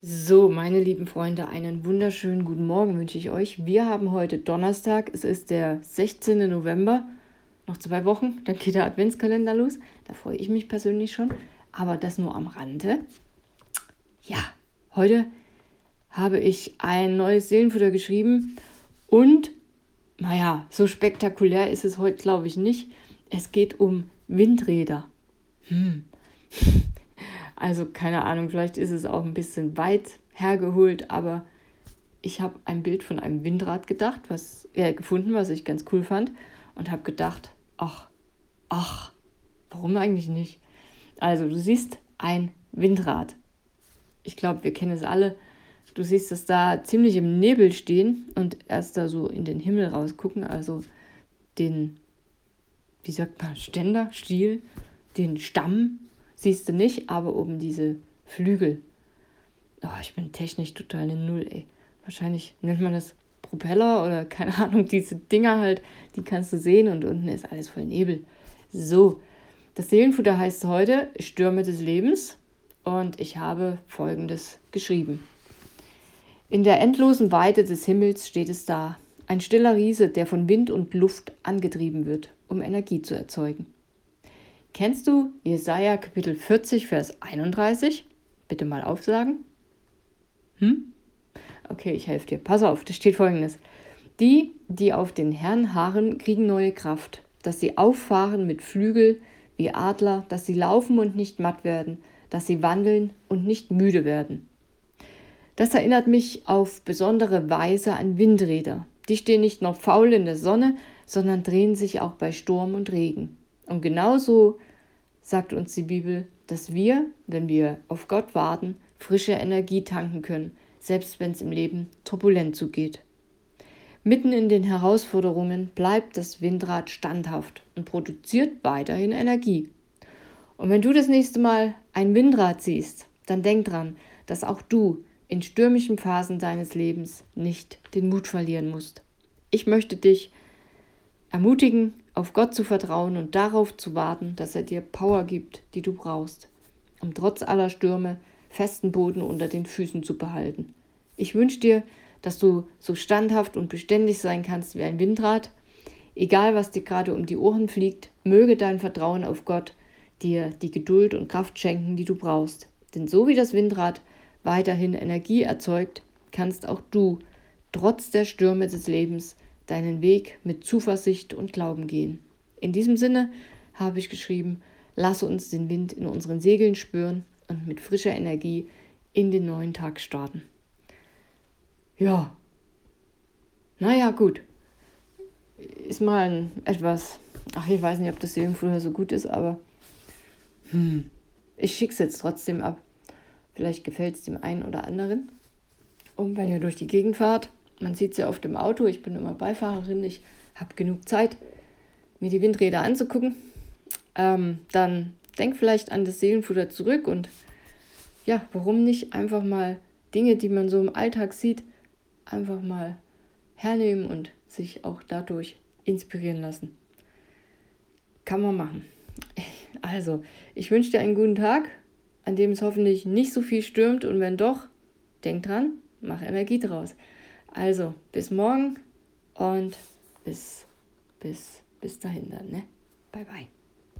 So, meine lieben Freunde, einen wunderschönen guten Morgen wünsche ich euch. Wir haben heute Donnerstag, es ist der 16. November, noch 2 Wochen, dann geht der Adventskalender los. Da freue ich mich persönlich schon, aber das nur am Rande. Ja, heute habe ich ein neues Seelenfutter geschrieben und, naja, so spektakulär ist es heute, glaube ich, nicht. Es geht um Windräder. Also keine Ahnung, vielleicht ist es auch ein bisschen weit hergeholt, aber ich habe ein Bild von einem Windrad gefunden, was ich ganz cool fand und habe gedacht, ach, warum eigentlich nicht? Also du siehst ein Windrad. Ich glaube, wir kennen es alle. Du siehst es da ziemlich im Nebel stehen und erst da so in den Himmel rausgucken, also den, wie sagt man, Stiel, den Stamm siehst du nicht, aber oben diese Flügel. Oh, ich bin technisch total eine Null, ey. Wahrscheinlich nennt man das Propeller oder keine Ahnung, diese Dinger halt, die kannst du sehen und unten ist alles voll Nebel. So, das Seelenfutter heißt heute Stürme des Lebens und ich habe Folgendes geschrieben. In der endlosen Weite des Himmels steht es da, ein stiller Riese, der von Wind und Luft angetrieben wird, um Energie zu erzeugen. Kennst du Jesaja Kapitel 40, Vers 31? Bitte mal aufsagen. Okay, ich helfe dir. Pass auf, da steht Folgendes. Die auf den Herrn harren, kriegen neue Kraft, dass sie auffahren mit Flügel wie Adler, dass sie laufen und nicht matt werden, dass sie wandeln und nicht müde werden. Das erinnert mich auf besondere Weise an Windräder. Die stehen nicht noch faul in der Sonne, sondern drehen sich auch bei Sturm und Regen. Und genauso sagt uns die Bibel, dass wir, wenn wir auf Gott warten, frische Energie tanken können, selbst wenn es im Leben turbulent zugeht. Mitten in den Herausforderungen bleibt das Windrad standhaft und produziert weiterhin Energie. Und wenn du das nächste Mal ein Windrad siehst, dann denk dran, dass auch du in stürmischen Phasen deines Lebens nicht den Mut verlieren musst. Ich möchte dich ermutigen, auf Gott zu vertrauen und darauf zu warten, dass er dir Power gibt, die du brauchst, um trotz aller Stürme festen Boden unter den Füßen zu behalten. Ich wünsche dir, dass du so standhaft und beständig sein kannst wie ein Windrad. Egal, was dir gerade um die Ohren fliegt, möge dein Vertrauen auf Gott dir die Geduld und Kraft schenken, die du brauchst. Denn so wie das Windrad weiterhin Energie erzeugt, kannst auch du, trotz der Stürme des Lebens, deinen Weg mit Zuversicht und Glauben gehen. In diesem Sinne habe ich geschrieben, lass uns den Wind in unseren Segeln spüren und mit frischer Energie in den neuen Tag starten. Ja, naja, gut. Ist mal ich weiß nicht, ob das Seelenfutter so gut ist, aber ich schicke es jetzt trotzdem ab. Vielleicht gefällt es dem einen oder anderen. Und wenn ihr durch die Gegend fahrt, man sieht es ja oft im Auto, ich bin immer Beifahrerin, ich habe genug Zeit, mir die Windräder anzugucken, dann denk vielleicht an das Seelenfutter zurück und ja, warum nicht einfach mal Dinge, die man so im Alltag sieht, einfach mal hernehmen und sich auch dadurch inspirieren lassen. Kann man machen. Also, ich wünsche dir einen guten Tag, an dem es hoffentlich nicht so viel stürmt und wenn doch, denk dran, mach Energie draus. Also, bis morgen und bis dahin dann, ne? Bye, bye.